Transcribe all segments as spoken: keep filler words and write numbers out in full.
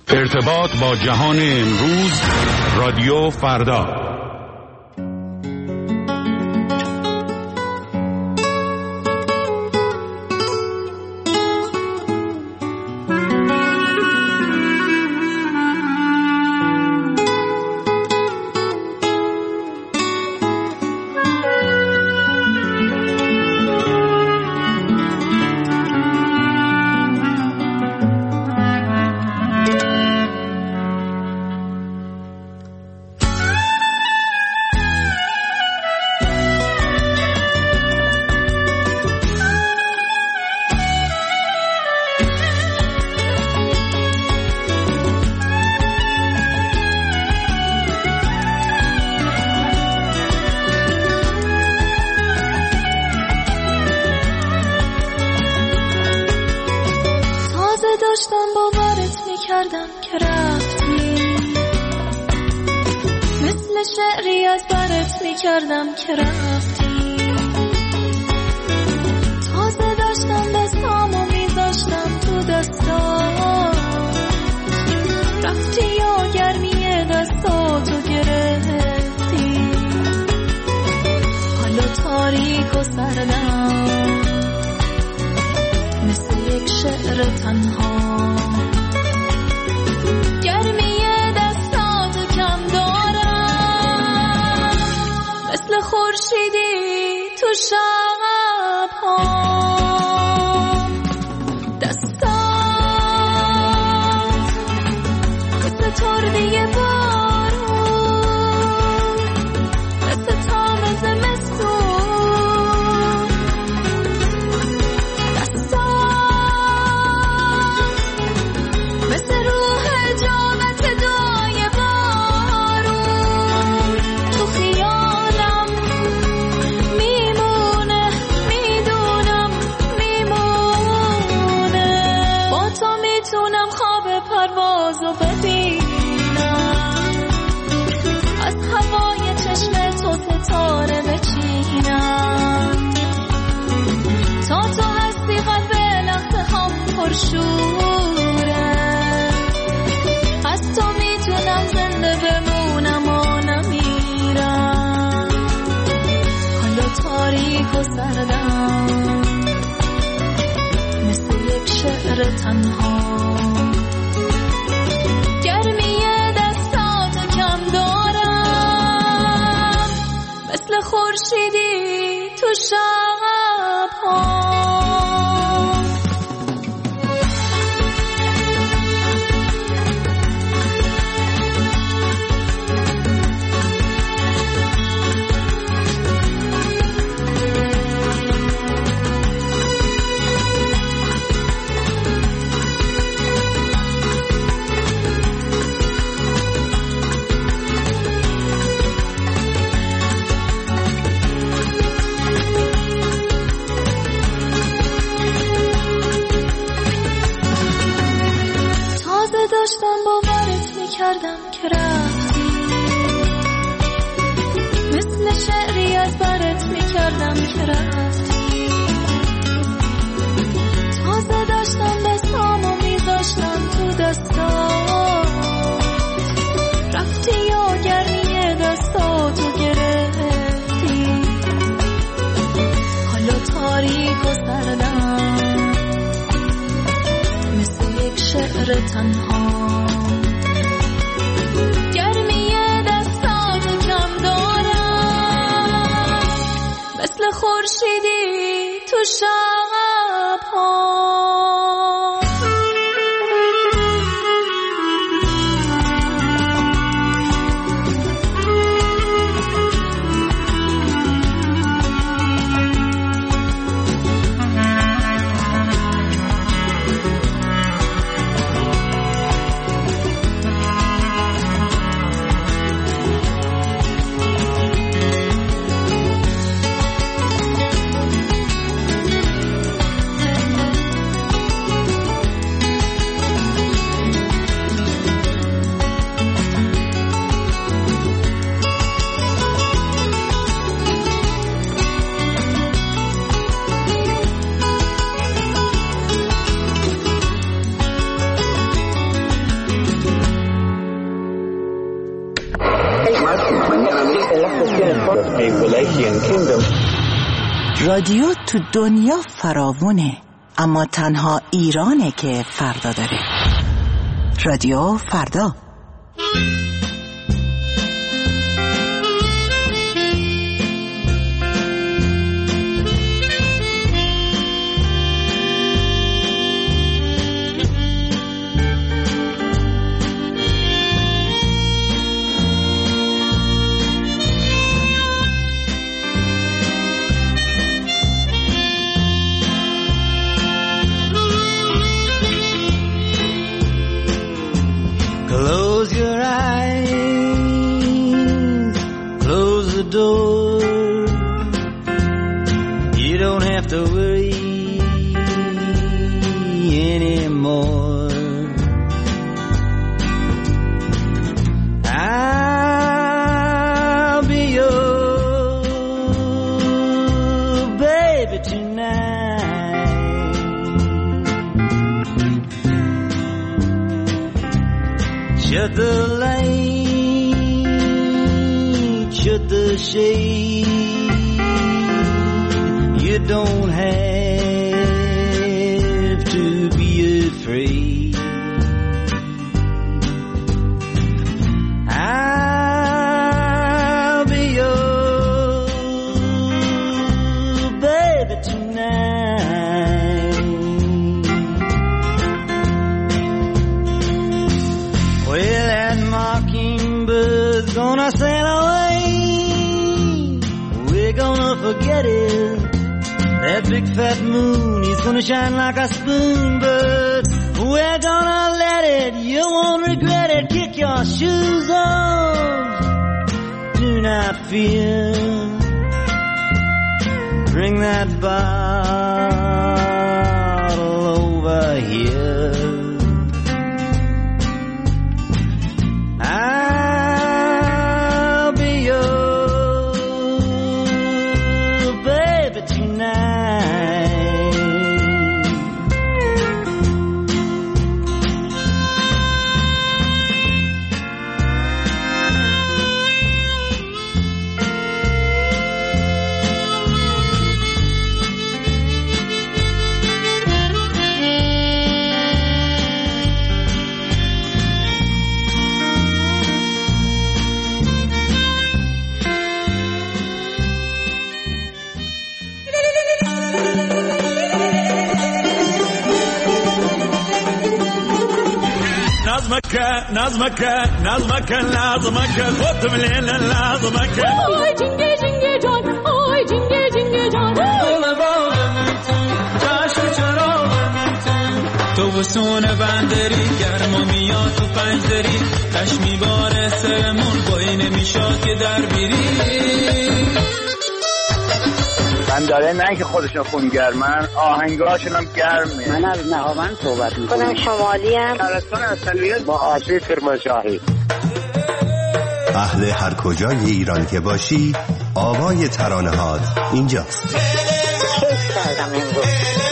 ارتباط با جهان امروز، رادیو فردا. داشتم باورت میکردم که رفتی، مثل شعری از برت میکردم که رفتی. تازه داشتم دستامو میذاشتم تو دستات، رفتی یا گرمی دستاتو گرفتی. حالا تاریک و سردم مثل یک شعر تنها، گرمی دستاتو کم دارم مثل خورشیدی تو شب‌ها. دستات مثل تردی بارون، مثل تاب زمستون. مثل روح جامت دای بارون تو خیالم میمونه، میدونم میمونه. با تو میتونم خواب پروازو ببینم، از هوای چشم تو ستاره بچینم. تا تو هستی قلب لحظه هم پرشوره، از تو میتونم زنده بمونم و نمیرم. حالا تاریک و سردم مثل یک شعر تنها، گرمی دستاتو کم دارم مثل خورشیدی تو شب‌ها. داشتم باورت میکردم که رفتی، مثل شعری از برت میکردم که رفتی. تازه داشتم دستامو میذاشتم تو دستات، رفتی یا گرمی دستاتو گرفتی. حالا تاریک و سردم مثل یک شعر تنها، گرمی دستاتو کم دارم مثل خورشیدی تو شب‌ها. رادیو تو دنیا فراوونه، اما تنها ایرانه که فردا داره. رادیو فردا. Close your eyes, close the door. You don't have to worry anymore. I'll be your baby tonight. Shut the light, shut the shade. You don't have to be afraid. I'll be your baby tonight. Well, that mockingbird's gonna sail away. We're gonna forget it. That big fat moon, he's gonna shine like a spoon, but we're gonna let it. You won't regret it. Kick your shoes off. Do not fear. Bring that bottle over here. I'll be your baby tonight. نظمك نظمك نظمك لازمك خد من الليل لازمك آی جنگه جنگه جان آی جنگه جنگه جان گل باغ میتون جشن چراغ میتون تو وسون بندری گرما میاد تو پنجدری کش میباره سرمون بایی نمیشاد که در بیری من داره نه که خودشون خونگرمن آهنگاشون هم گرمه. من از نهاوند صحبت میکنم. خودم شمالی هم شهرستان اصلیت با آسیب کرمانشاهی. اهل هر کجای ایران که باشی آوای ترانه‌هات اینجاست. کیف کردم امروز.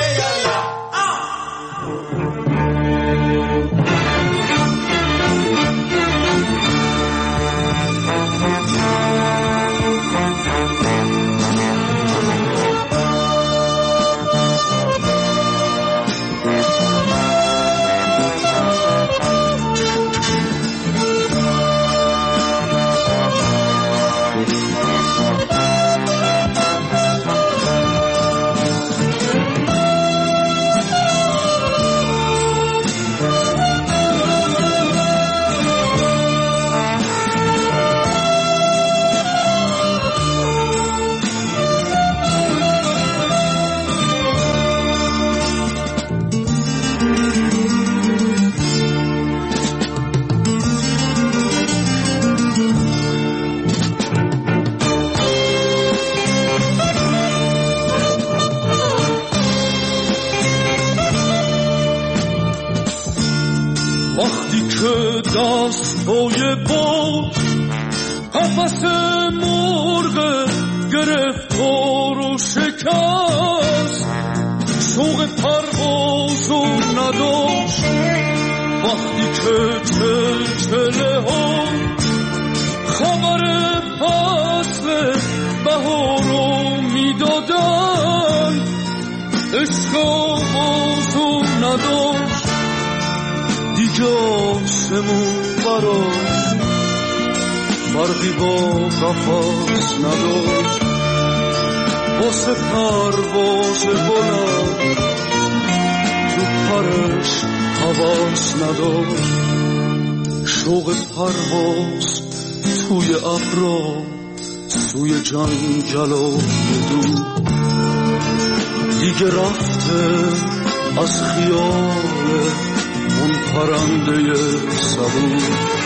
دستای با قفس مرغ گرفتار و شکست شوق پرواز و نداشت وقتی که چلچله ها خبر فصل بهارو میدادن عشق آغازو نداشت دیگه آسمون براش فرقی با قفص نداشت واسه پرواز بلند تو پرش حواس نداشت شوق پرواز توی ابرا توی جنگل و دور دیگه رفته از خیال اون پرنده صبور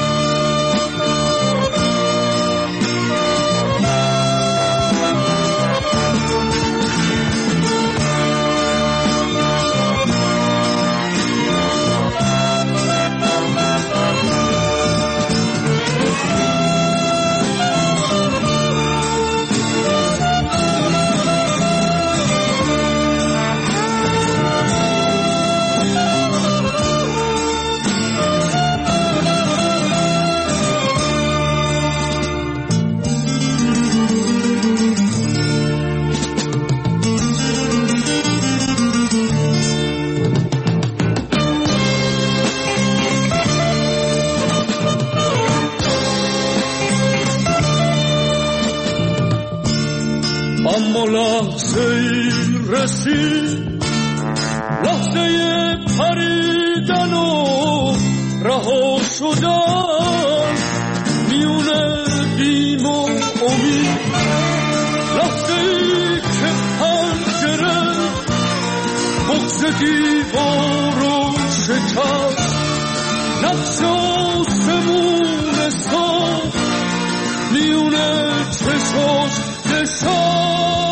اما لحظه ای رسید لحظه پریدن و رها شدن میونه بیم و امید لحظه ای که پنجره بغض دیوار رو شکست نقش آسمون ساخت میونه چشاش نشست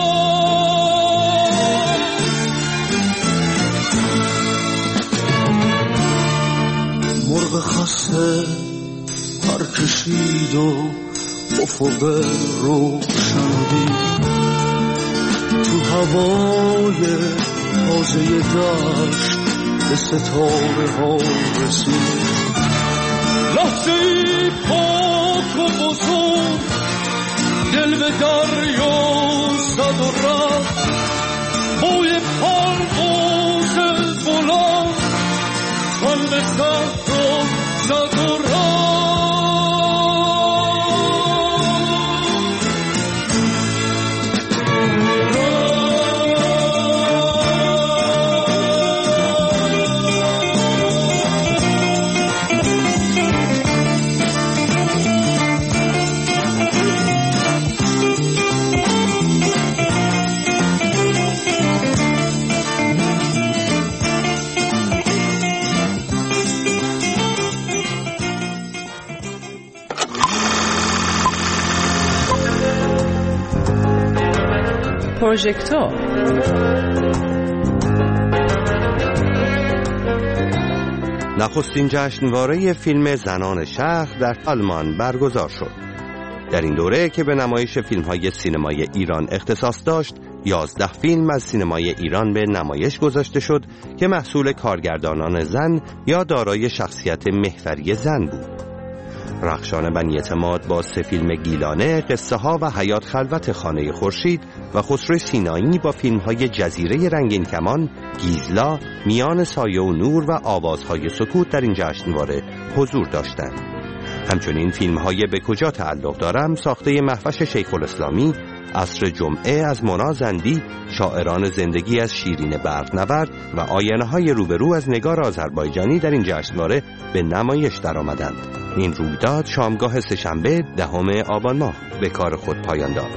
مرغ خسته پر کشید و افق روشنی تو هوای تازه دشت به ستاره ها رسید لحظه ای پاک و بزرگ دل به دریا زد و رفت بوی پرواز بلند تن به صحرا زد و رفت پروژکتور نخستین جشنواره فیلم زنان شهر در آلمان برگزار شد. در این دوره که به نمایش فیلم‌های سینمای ایران اختصاص داشت، یازده فیلم از سینمای ایران به نمایش گذاشته شد که محصول کارگردانان زن یا دارای شخصیت محوری زن بود. رخشان بنی اعتماد با سه فیلم گیلانه، قصه ها و حیات خلوت خانه خورشید و خسرو سینایی با فیلم های جزیره رنگین کمان، گیزلا، میان سایه و نور و آوازهای سکوت در این جشنواره حضور داشتند. همچنین فیلم های به کجا تعلق دارم ساخته مهوش شیخ الاسلامی، عصر جمعه از مونا زندی، شاعران زندگی از شیرین برق‌نورد و آینه های روبرو از نگار آذربایجانی در این جشنواره به نمایش درآمدند. این رویداد شامگاه سه‌شنبه دهم آبان ماه به کار خود پایان داد.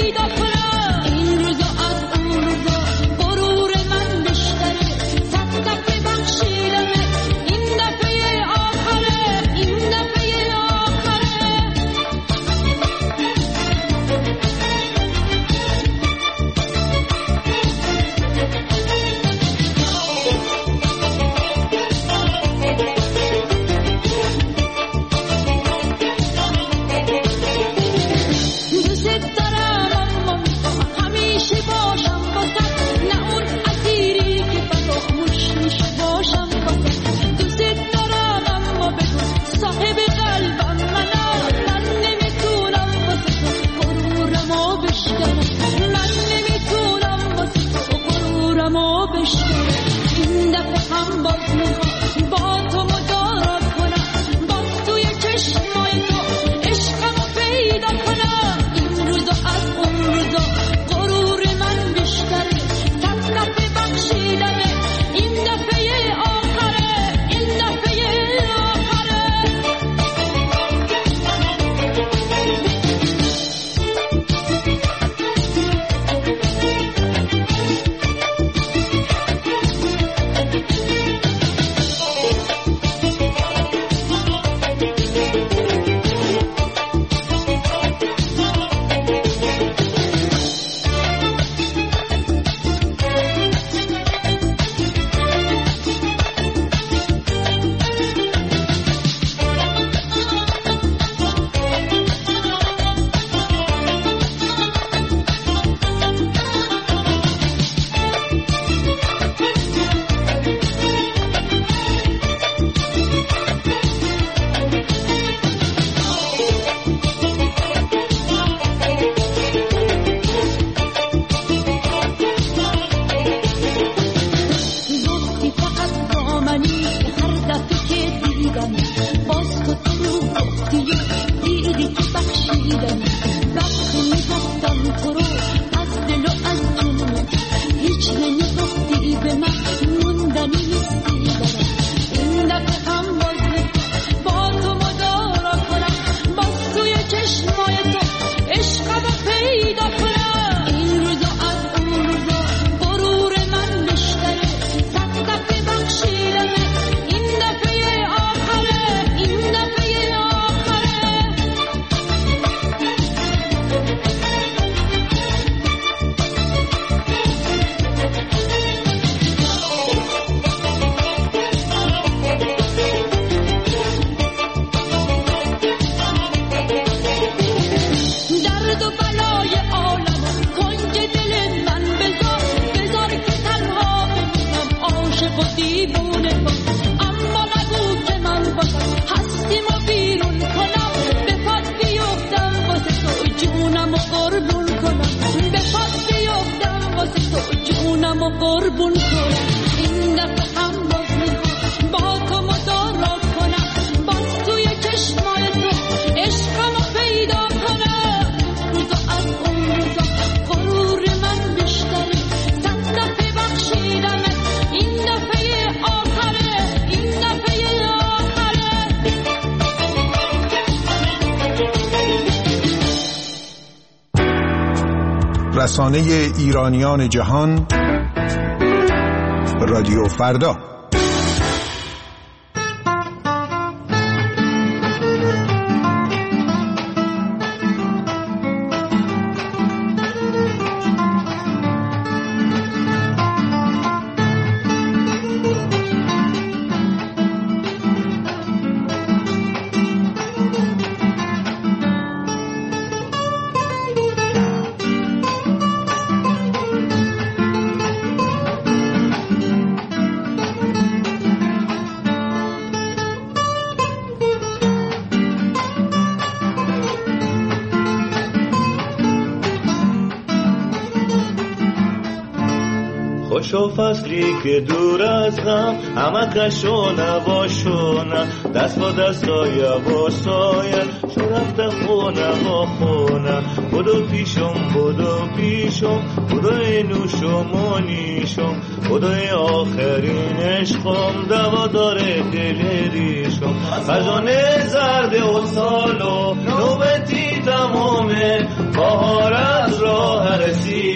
رسانه ایرانیان جهان، رادیو فردا. خوشو فصلی که دور از غم، همه کشو نباشونه، دست با دست های باساین، شو رفته خونه با خونه. بودو پیشم بودو پیشم، بودو اینوشم و نیشم، بودو آخرین عشقم، دوا داره دل ریشم. خزانه زرد و سالو نوبتی تمامه، بهار از را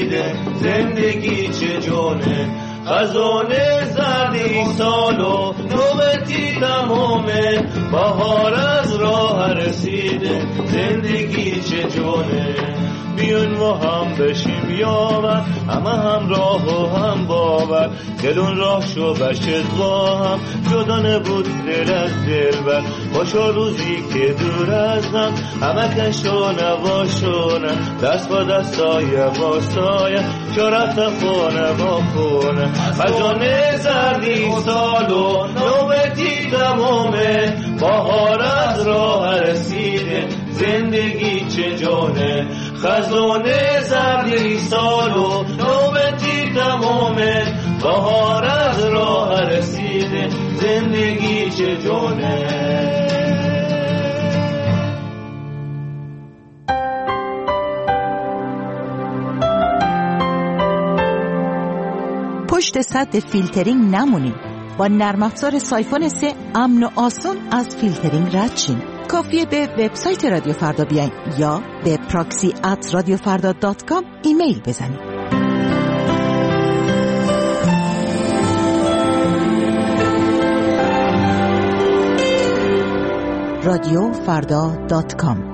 رسیده زندگی چه جونه خزانه زردی سال و نوبتی تمامه بهار از راه رسیده زندگی چه جونه بیون ما هم بشیم یاور همه هم راه و هم باور دلون راه شو بشت با هم جدا نبود دل از دل بر باشا روزی که دور از هم همه کشو نواشونه دست با دست سایه با سایه چو رفت خونه با خونه خزانه زردی سال و نوبتی تمامه بهار از راه رسیده زندگی چه جونه خزانه زردی سال و نوبتی تمامه بهار از راه رسیده زندگی چه جونه. پشت سد فیلترینگ نمونیم. با نرم افزار سایفون سه امن و آسان از فیلترینگ رد شیم. کافیه به وبسایت رادیو فردا بیاین یا به پراکسی ات رادیو فردا دات کام ایمیل بزنید. رادیو فردا دات کام.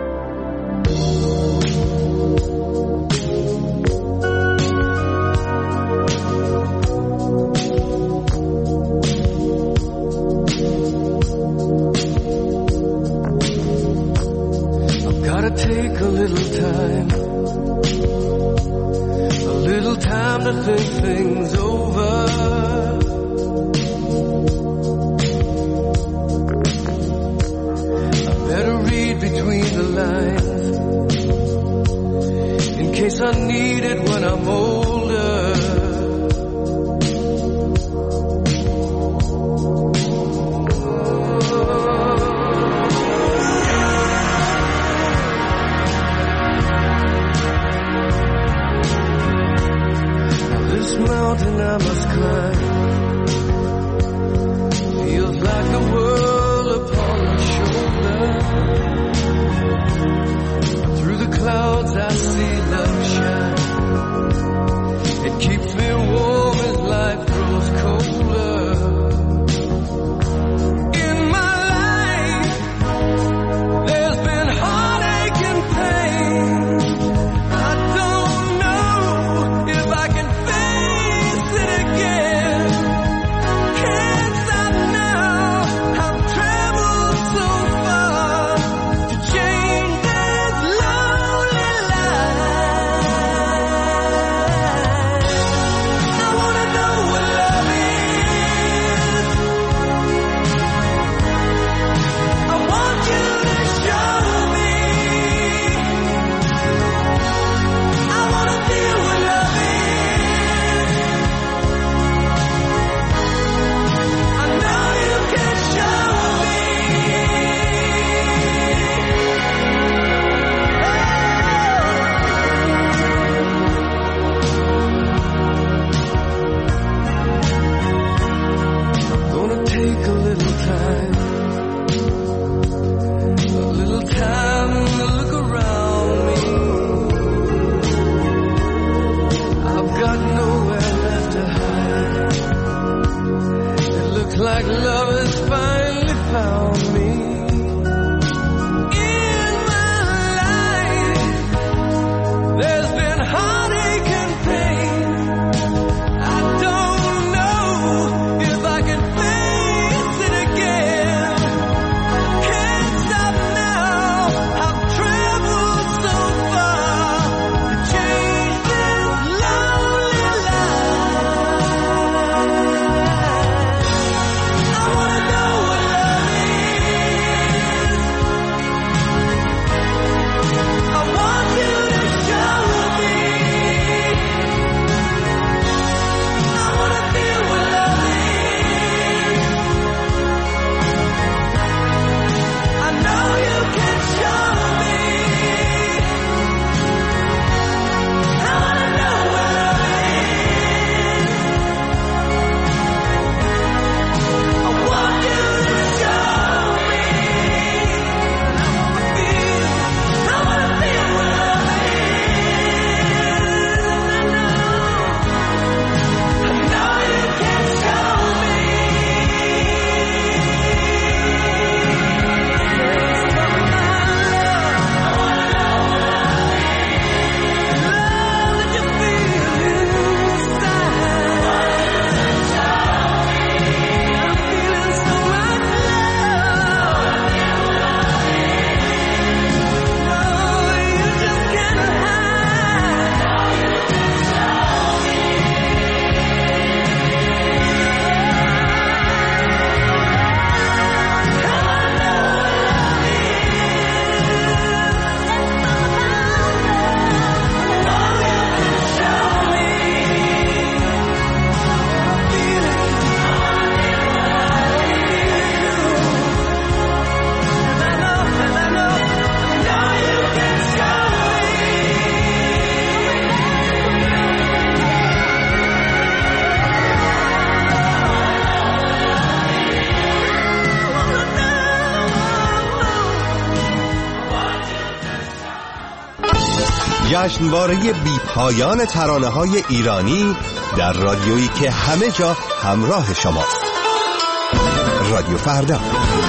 Take a little time, a little time to think things over. I better read between the lines in case I need it when I'm older. Mountain I must climb feels like the world upon my shoulder. Through the clouds I see love shine. It keeps me warm as life grows colder. In my life there's been heartache and pain. I don't know if I can جشنواره بی پایان ترانه های ایرانی در رادیویی که همه جا همراه شماست. رادیو فردا.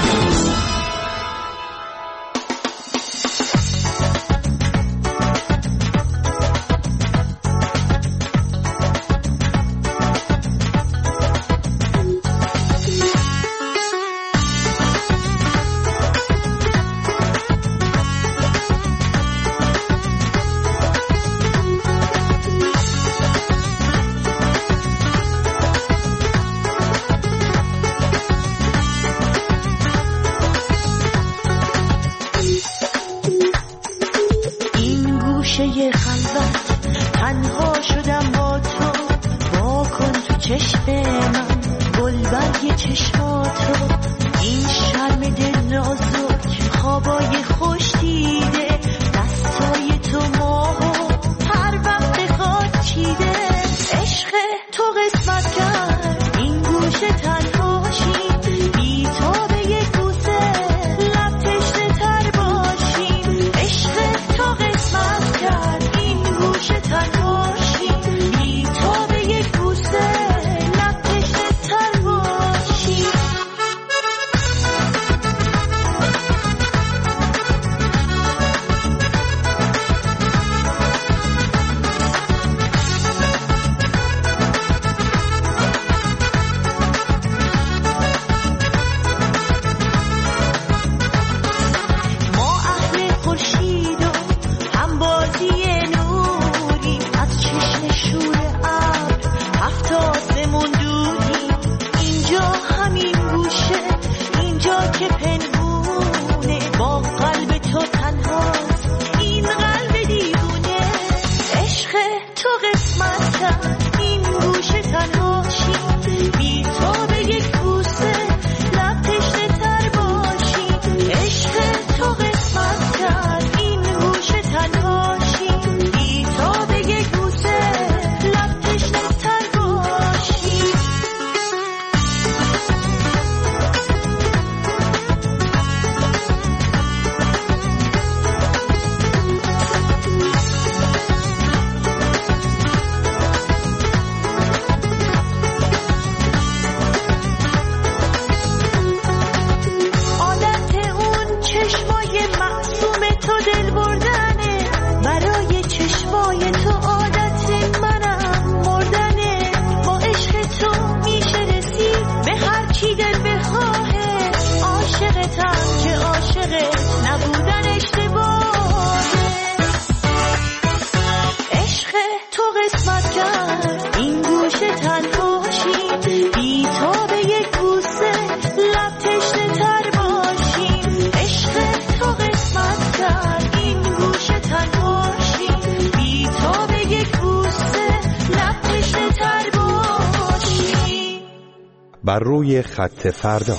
بر روی خط فردا.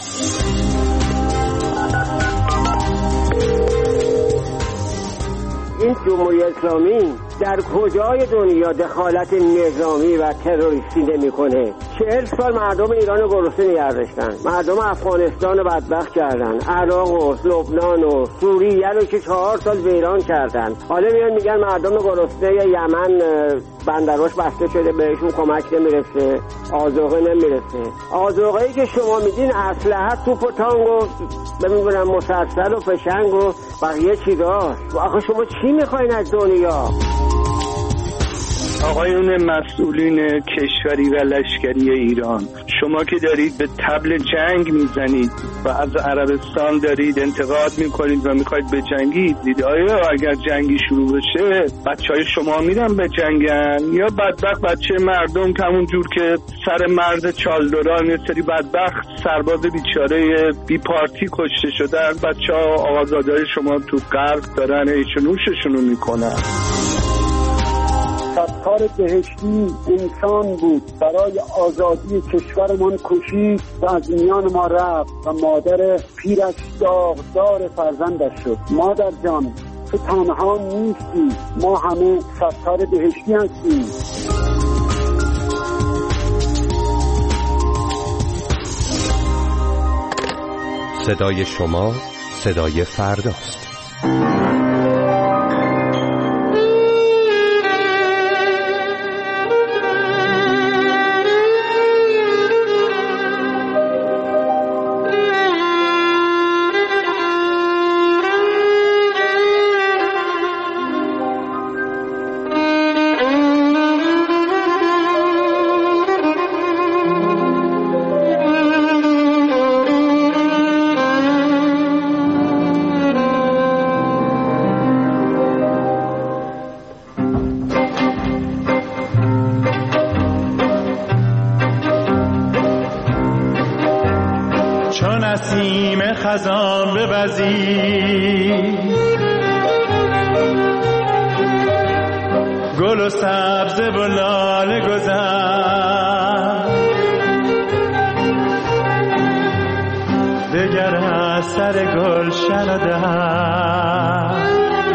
این جمهوری اسلامی در کجای دنیا دخالت نظامی و تروریستی نمی‌کنه؟ چهل سال مردم ایران رو گرسنه نگه داشتن، مردم افغانستان رو بدبخت کردن، عراق و لبنان و سوریه رو که چهار سال ویران کردن. حالا میان میگن مردم گرسنه یمن بندرش بسته شده، بهشون کمک نمیرسه، آذوقه نمیرسه. آذوقه‌ای که شما میدین اسلحه، توپ و تانگ و نمیدونم مسلسل و فشنگ و بقیه چیزاست. آخه شما چی میخواین از دنیا؟ آقایون مسئولین کشوری و لشکری ایران، شما که دارید به طبل جنگ میزنید و از عربستان دارید انتقاد میکنید و میخواید به جنگید، دید آیا اگر جنگی شروع بشه بچه های شما میرن به جنگن یا بدبخت بچه مردم که همون جور که سر مرد چالدوران یه سری بدبخت سرباز بیچاره بی پارتی کشته شدن، بچه ها آقازادهای شما تو غرب دارن ایش و نوششونو میکنن. ستار بهشتی انسان بود، برای آزادی کشورمان کشید و از میان ما رفت و مادر پیرش داغدار فرزندش شد. مادر جان، تو تنها نیستی، ما همه ستار بهشتی هستیم. صدای شما صدای فرداست. خزان ببزی، گل و سبز و لاله گذر، دگر از سر گلشن و در،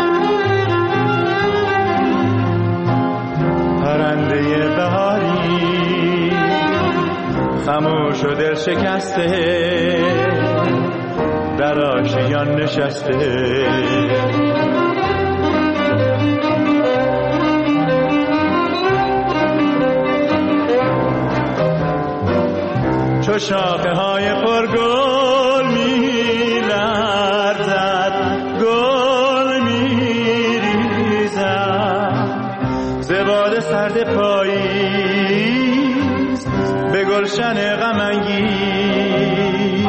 پرنده بهاری خموش و دل شکسته در آشیان نشسته. چو شاخه های پرگل می لرزد، گل می ریزد ز باد سرد پاییز به گلشن غم انگیز.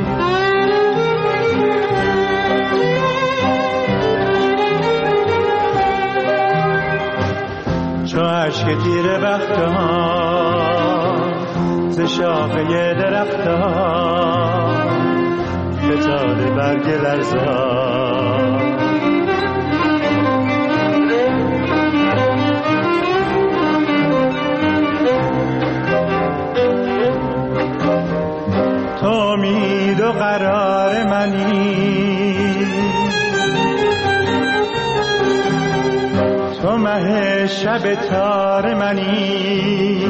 چو اشک تیره بختان ز شاخه درختان فتاده برگ لرزان. تو امید و قرار منی، تو مه شب تار منی،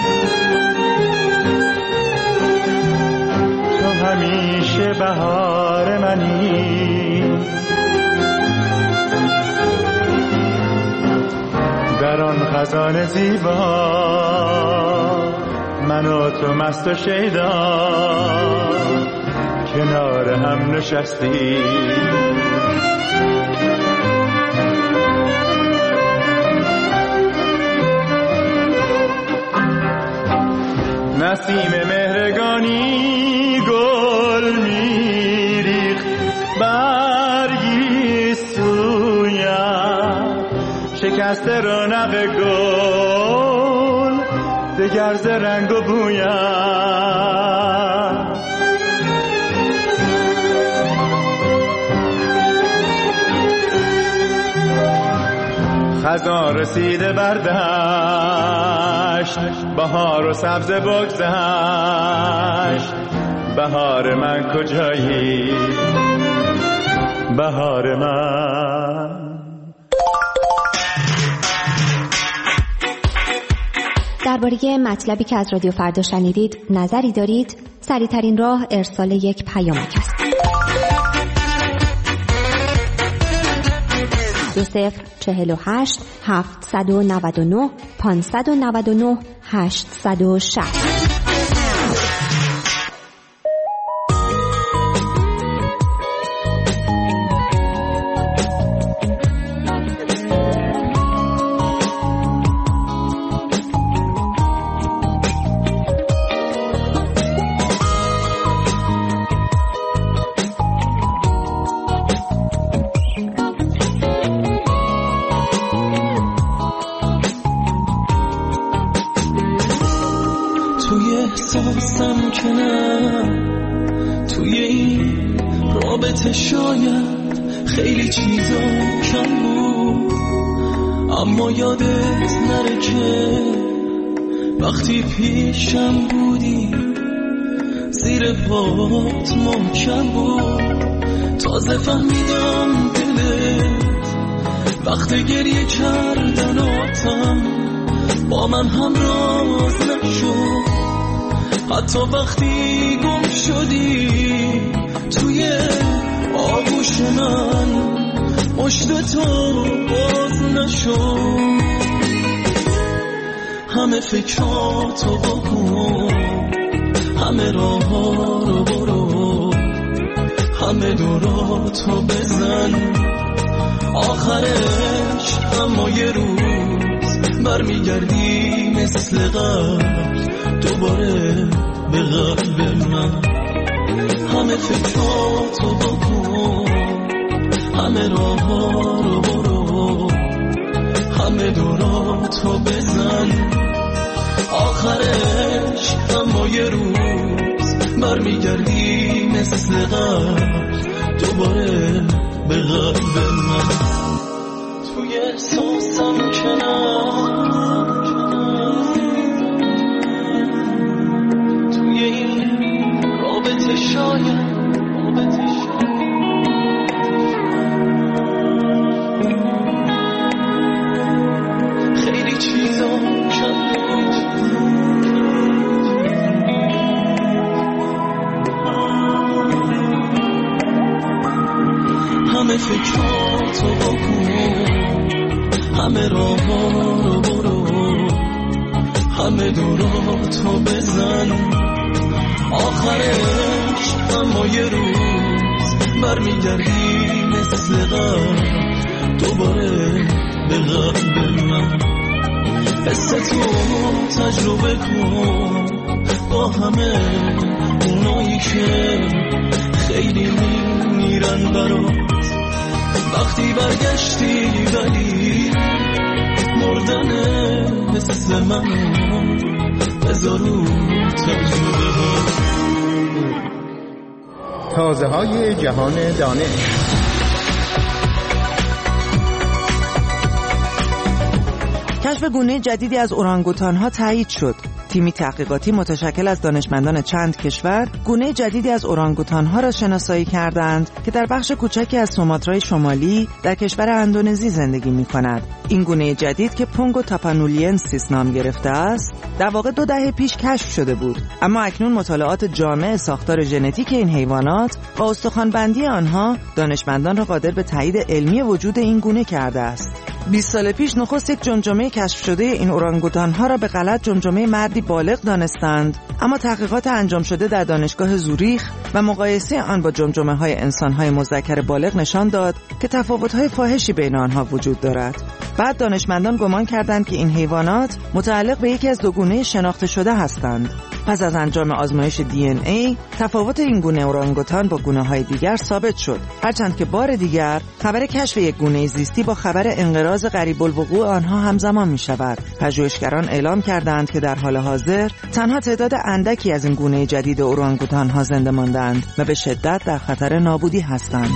تو همیشه بهار منی. در آن خزان زیبا من و تو مست و شیدا کنار هم نشستی. نسیم مهرگانی گل میریخت برگی سویم، شکست رونق گل دگر ز رنگ و بویم. خزان رسیده بردشت، بهار و سبز بگذشت. بهار من کجایی؟ بهار من. درباره مطلبی که از رادیو فردا شنیدید نظری دارید؟ سریع‌ترین راه ارسال یک پیامک است. دو صفر چهل و هشت هفتصد و نود و نه پانصد و نود و نه هشتصد و شصت. احساسم که نه توی این رابطه شاید خیلی چیزا کم بود، اما یادت نره که وقتی پیشم بودی زیر پات محکم بود. تازه فهمیدم دلت وقت گریه کردناتم با من همراز نشد، حتی وقتی گم شدی توی آغوش من پشت تو باز نشد. همه فکراتو بکن، همه راه ها رو برو، همه دوراتو بزن، آخرش اما یه روز برمیگردی مثل قبل دوباره به قلب من. همه فکراتو بکن، همه راه ها رو برو، همه دوراتو بزن، آخرش اما یه روز برمیگردی مثل قبل دوباره به قلب من. توی احساسم کنار توی این رابطه شاید خیلی چیزا کم بود. همه فکراتو بکن، همه راه ها رو برو، همه دوراتو بزن، آخرش اما یه روز برمیگردی مثل قبل دوباره به قلب من. حس تو تجربه کن با همه اونایی که خیلی میمیرن برات. وقتی برگشتی ولی مردن مثل منو بذار رو تجربه ها. تازه های جهان دانش. کشف گونه جدیدی از اورانگوتان‌ها تایید شد. تیمی تحقیقاتی متشکل از دانشمندان چند کشور گونه جدیدی از اورانگوتان‌ها را شناسایی کردند که در بخش کوچکی از سوماترای شمالی در کشور اندونزی زندگی می‌کند. این گونه جدید که پونگو تاپانولینسیس نام گرفته است، در واقع دو دهه پیش کشف شده بود، اما اکنون مطالعات جامع ساختار ژنتیک این حیوانات و استخوان‌بندی آنها دانشمندان را قادر به تایید علمی وجود این گونه کرده است. بیست سال پیش نخست یک جمجمه کشف شده این اورانگوتان‌ها را به غلط جمجمه مردی بالغ دانستند، اما تحقیقات انجام شده در دانشگاه زوریخ و مقایسه آن با جمجمه‌های انسان‌های مذکر بالغ نشان داد که تفاوت‌های فاحشی بین آنها وجود دارد. بعد دانشمندان گمان کردند که این حیوانات متعلق به یکی از دو گونه شناخته شده هستند. پس از انجام آزمایش دی ان ای تفاوت این گونه اورانگوتان با گونه‌های دیگر ثابت شد، هرچند که بار دیگر خبر کشف یک گونه زیستی با خبر انقراض قریب الوقوع آنها همزمان می‌شود. پژوهشگران اعلام کردند که در حال حاضر تنها تعداد اندکی از این گونه جدید اورانگوتان‌ها زنده ماندند و به شدت در خطر نابودی هستند.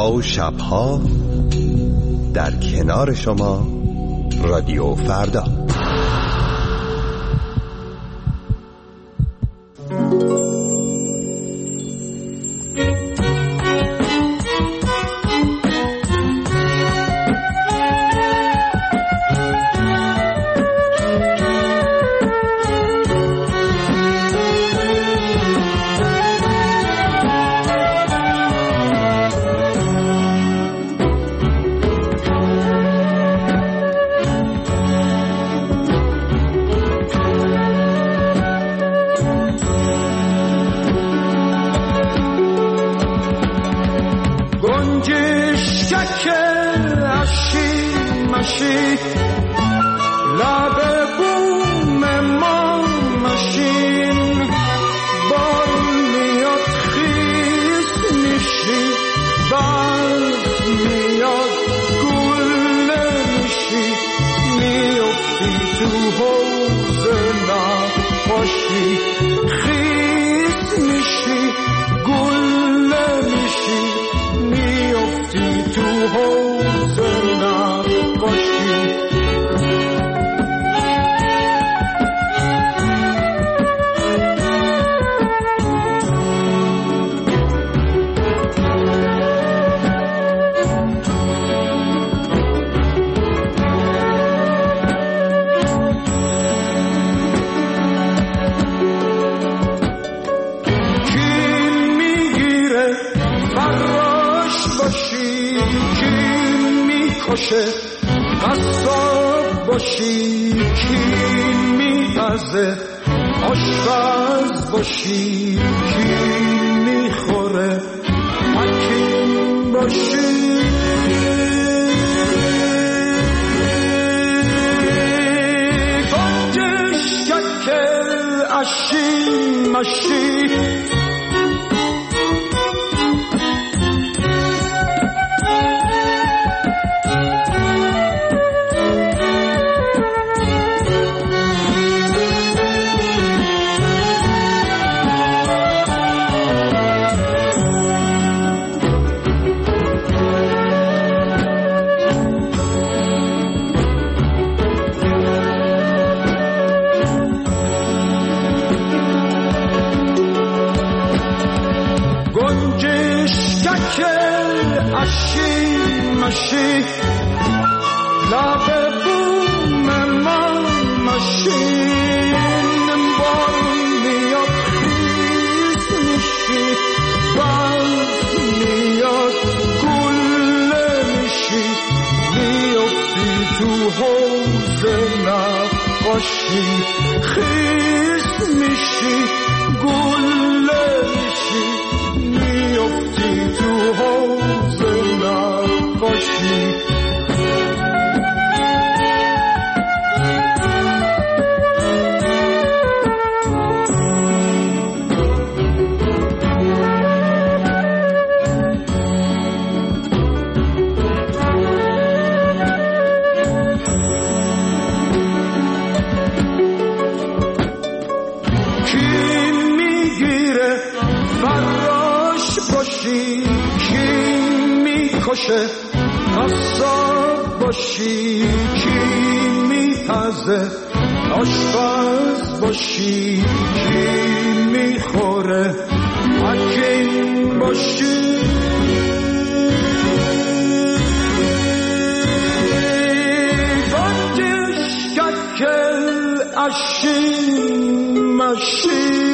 روزها و شبها در کنار شما رادیو فردا. قصاب باشی کی میپزه، آشپز باشی کی میخوره، حکیم باشی گنجش شکل اشی مشی مشی لب بوم من مشین بال میاد خیز میشی بال میاد گله میشی میافتی تو حوض نقاشی خیز میشی گله میشی میافتی تو حوض نقاشی قصاب باشی کی میپزه، آشپز باشی کی میخوره، حکیم باشی گنجش شکل اشی مشی.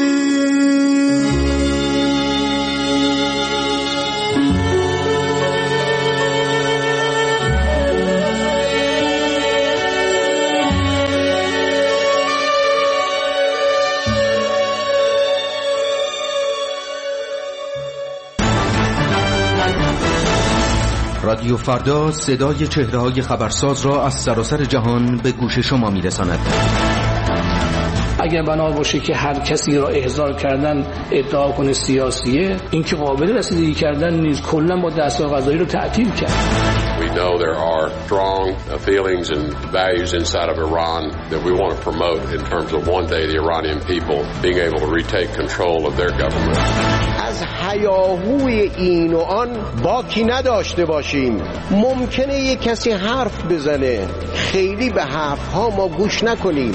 رادیو فردا صدای چهره‌های خبرساز را از سراسر جهان به گوش شما می‌رساند. اگر بنا باشه که هر کسی را احضار کردن ادعا کنه سیاسیه، این که قابل رسیدگی کردن نیست، کلا با دستگاه قضایی رو تعطیل کرد. We know there are strong feelings and values inside of Iran that we want to promote in terms of one day the Iranian people being able to retake control of their government. از هیاهوی این و آن باکی نداشته باشیم. ممکنه یک کسی حرف بزنه، خیلی به حرفها ما گوش نکنیم.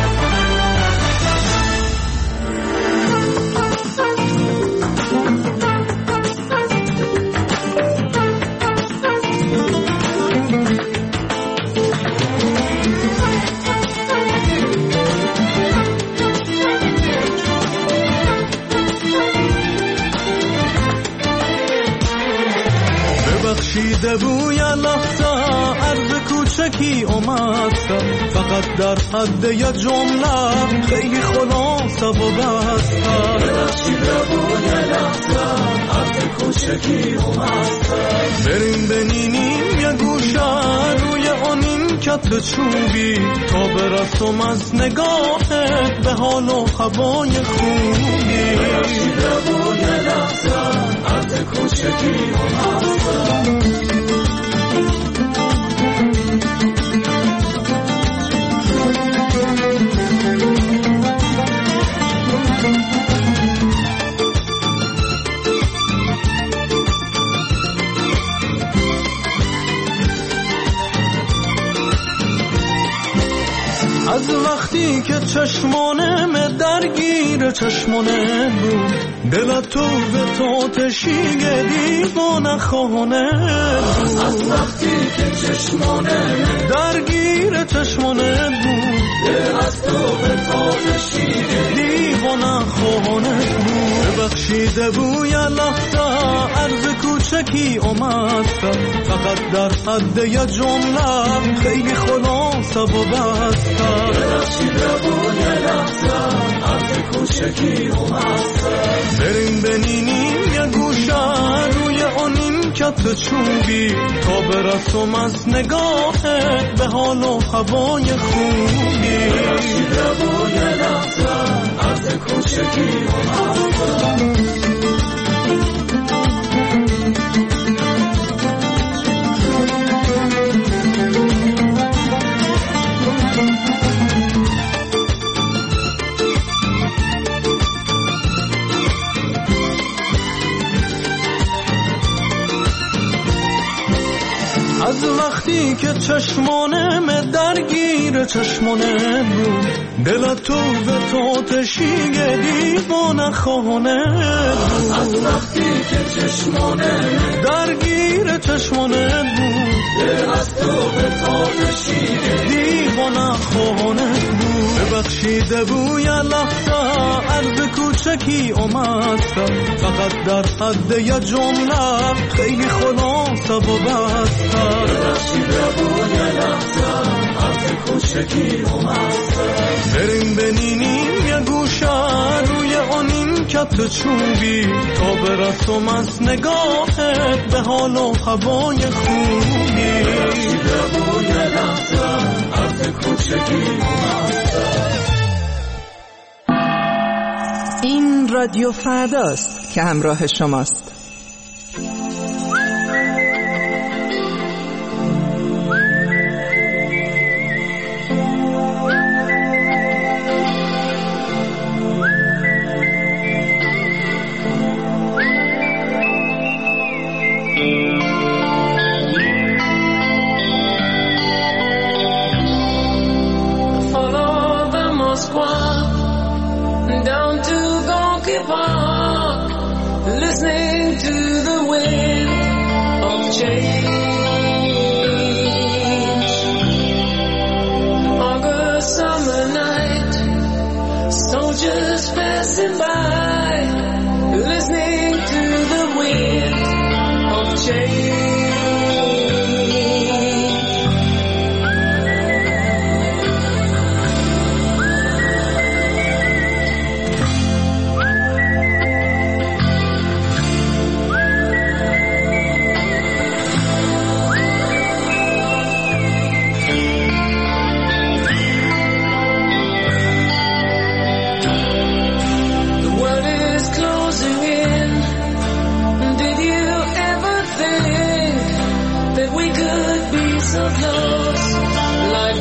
بخشیده بوی لحظه عرض کوچکی اومدم، فقط در حد یه جمله خیلی خلاصه و بستم. بخشیده بوی لحظه عرض کوچکی اومدم، بریم بنینیم یه گوشه روی آن این کت چوبی، تا برسم از نگاهت به حال و هوای خوبی. بخشیده بوی لحظه عرض کوچکی اومدم. از وقتی که چشمانم درگیر چشمانه بود، دل تو به تو تشیگه دیوانه خانه بود. از وقتی که چشمانم درگیر چشمانه بود، دل از تو به تو تشیگه دیوانه خانه بود. ببخشیده بوی لحظه عرض کوچکی اومدم، فقط در حد یه جمله خیلی خلاصه و بستم. ببخشیده بوی لحظه عرض کوچکی اومدم، بریم بنینیم یه گوشه روی آن این کت چوبی، تا برسم از نگاهت به حال و هوای خوبی. ببخشیده بوی لحظه عرض کوچکی اومدم. از وقتی که چشمانم درگیر چشمانه بود، دل تو به تو تشیگه دیوانه خانه بود. از وقتی که چشمانم درگیر چشمانه بود، دل از تو به تو تشیگه دیوانه خانه بود. ببخشیده بوی لحظه عرض کوچکی اومدم، فقط در حد یه جمله خیلی خلاصه و بستم. ببخشیده بوی لحظه عرض کوچکی اومدم، بریم بنینیم یه گوشه روی آن این کت چوبی، تا برسم از نگاهت به حال و هوای خوبی. ببخشیده بوی لحظه عرض کوچکی اومدم. این رادیو فرداست که همراه شماست. Down to Gonky Park, listening close like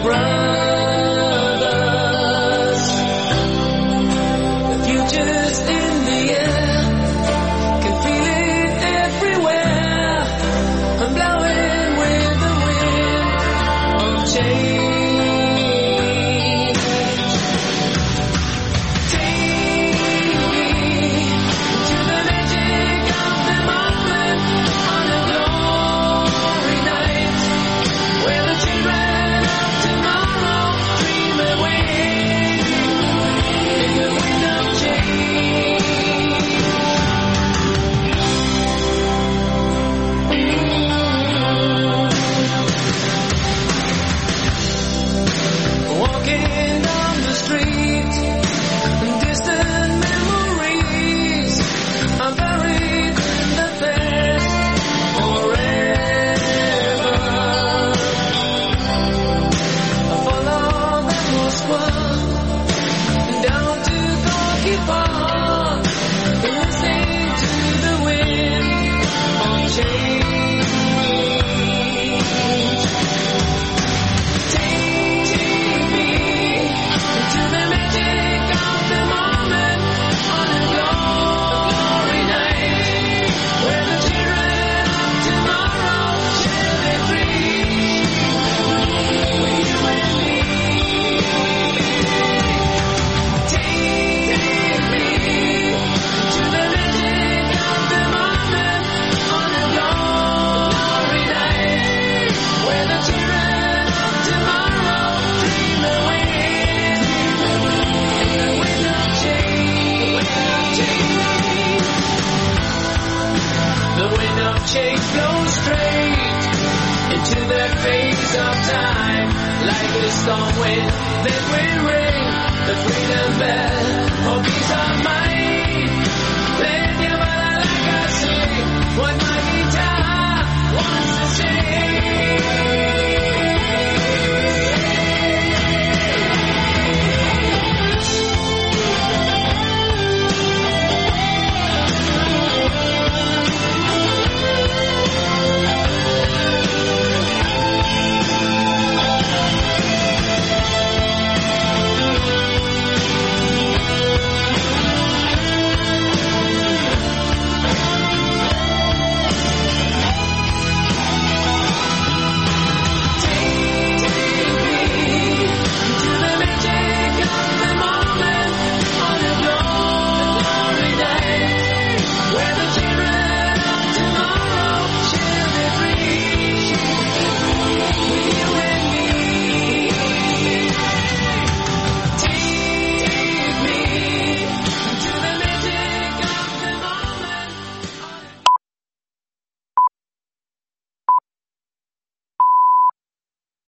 brothers. The future's in the air, can feel it everywhere. I'm blowing with the wind of change. Change flows straight into that phase of time, like the storm wind that will ring the freedom bell. Oh, peace of mind.